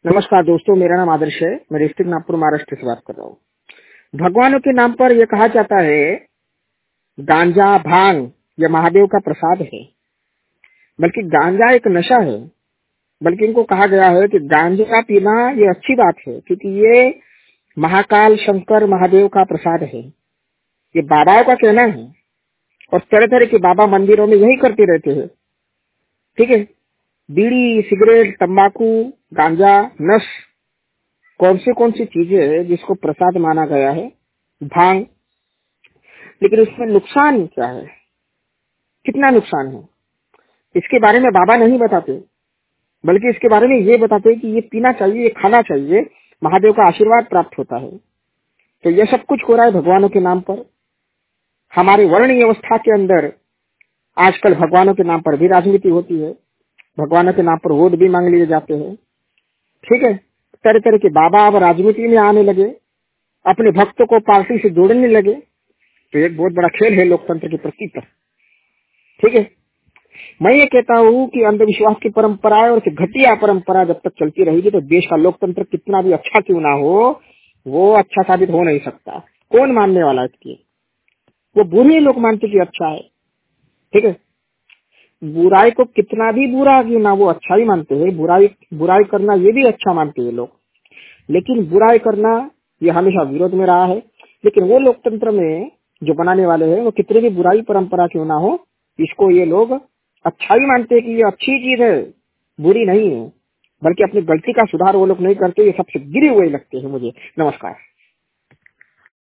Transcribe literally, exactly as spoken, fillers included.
नमस्कार दोस्तों, मेरा नाम आदर्श है। मैं डिस्ट्रिक्ट नागपुर महाराष्ट्र से बात कर रहा हूँ। भगवानों के नाम पर यह कहा जाता है गांजा भांग यह महादेव का प्रसाद है, बल्कि गांजा एक नशा है। बल्कि इनको कहा गया है कि गांजा पीना ये अच्छी बात है, क्योंकि ये महाकाल शंकर महादेव का प्रसाद है। ये बाबाओं का कहना है और तरह तरह के बाबा मंदिरों में यही करते रहते हैं। ठीक है, बीड़ी, सिगरेट, तंबाकू, गांजा, नश, कौन से कौन सी चीजें है जिसको प्रसाद माना गया है, भांग। लेकिन इसमें नुकसान क्या है, कितना नुकसान है, इसके बारे में बाबा नहीं बताते, बल्कि इसके बारे में ये बताते हैं कि ये पीना चाहिए, ये खाना चाहिए, महादेव का आशीर्वाद प्राप्त होता है। तो यह सब कुछ हो रहा है भगवानों के नाम पर। हमारी वर्ण व्यवस्था के अंदर आजकल भगवानों के नाम पर भी राजनीति होती है, भगवानों के नाम पर वोट भी मांग लिए जाते हैं। ठीक है, तरह तरह के बाबा अब राजनीति में आने लगे, अपने भक्तों को पार्टी से जोड़ने लगे। तो एक बहुत बड़ा खेल है लोकतंत्र के प्रति पर। ठीक है, मैं ये कहता हूँ कि अंधविश्वास की परंपरा और घटिया परंपरा जब तक चलती रहेगी तो देश का लोकतंत्र कितना भी अच्छा क्यों ना हो, वो अच्छा साबित हो नहीं सकता। कौन मानने वाला है इसकी? वो बुरे लोग मानते कि अच्छा है। ठीक है, बुराई को कितना भी बुरा क्यों ना, वो अच्छा ही मानते हैं। बुराई बुराई करना ये भी अच्छा मानते हैं लोग, लेकिन बुराई करना ये हमेशा विरोध में रहा है। लेकिन वो लोकतंत्र में जो बनाने वाले हैं वो कितनी भी बुराई परंपरा क्यों ना हो, इसको ये लोग अच्छा ही मानते हैं कि ये अच्छी चीज है, बुरी नहीं है। बल्कि अपनी गलती का सुधार वो लोग नहीं करते, ये सबसे गिरे हुए लगते हैं मुझे। नमस्कार।